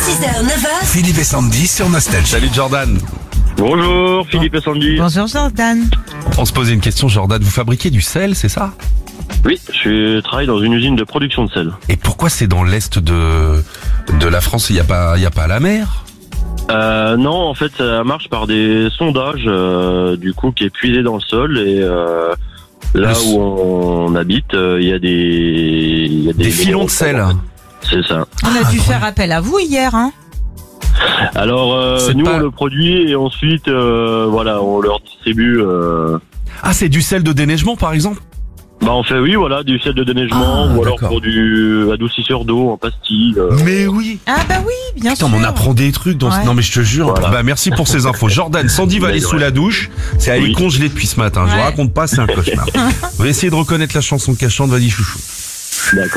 6h, 9h. Philippe et Sandy sur Nostalgie. Salut Jordan. Bonjour Philippe et Sandy. Bonjour Jordan. On se posait une question, Jordan. Vous fabriquez du sel, c'est ça? Oui, je travaille dans une usine de production de sel. Et pourquoi c'est dans l'est de la France? Il y a pas la mer? Non, en fait, ça marche par des sondages, du coup, qui est puisé dans le sol et là où on habite, il y a des filons de sel. C'est ça. On a dû faire appel à vous hier, hein? Alors, C'est nous, pas- on le produit et ensuite, voilà, on leur distribue. Ah, c'est du sel de déneigement, par exemple? On fait, oui, voilà, du sel de déneigement Ah, ou alors d'accord. pour du adoucisseur d'eau en pastille. Mais oui. Ah bah oui, bien Putain, sûr. mais on apprend des trucs dans Ouais. Non mais je te jure. Voilà. Bah merci pour ces infos. Jordan, Sandy va aller Mais sous ouais. la douche. C'est à aller Oui. congeler depuis ce matin. Je vous Ouais. raconte pas, c'est un cauchemar. On va essayer de reconnaître la chanson qu'elle chante. Vas-y chouchou. D'accord.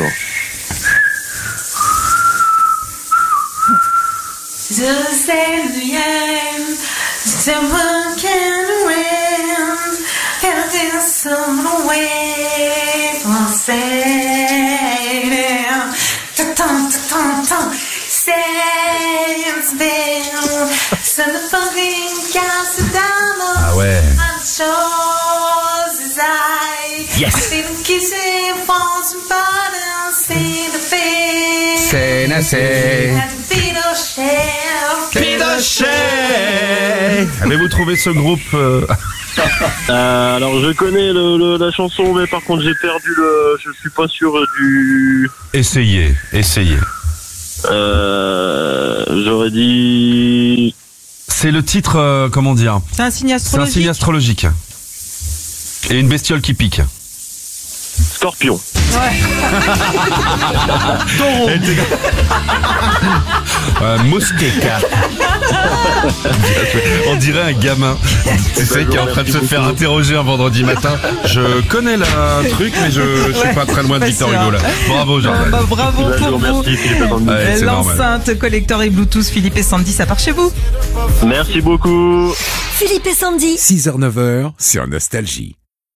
The sand, someone can win, and there's some way from saying, sands down, so the fucking cast down. Ah ouais. I'm sure as I Yes. didn't kiss it for somebody else, see the face. C'est nassé. Avez-vous trouvé ce groupe Alors je connais la chanson, mais par contre j'ai perdu je suis pas sûr du. Essayez. J'aurais dit. C'est le titre, comment dire? C'est un signe C'est un astrologique. signe astrologique. Et une bestiole qui pique. Scorpion. Mosqueka. On dirait un gamin, tu sais, qui est en train de se faire interroger un vendredi matin. Je connais le truc, mais je suis pas très loin de pas Victor sûr. Hugo là. Bravo Ah Jordan. bah, bravo Je vous pour vous. remercie Philippe et Sandy. Ouais, c'est normal. L'enceinte collector et Bluetooth Philippe et Sandy, ça part chez vous. Merci beaucoup. Philippe et Sandy. 6h, 9h sur Nostalgie.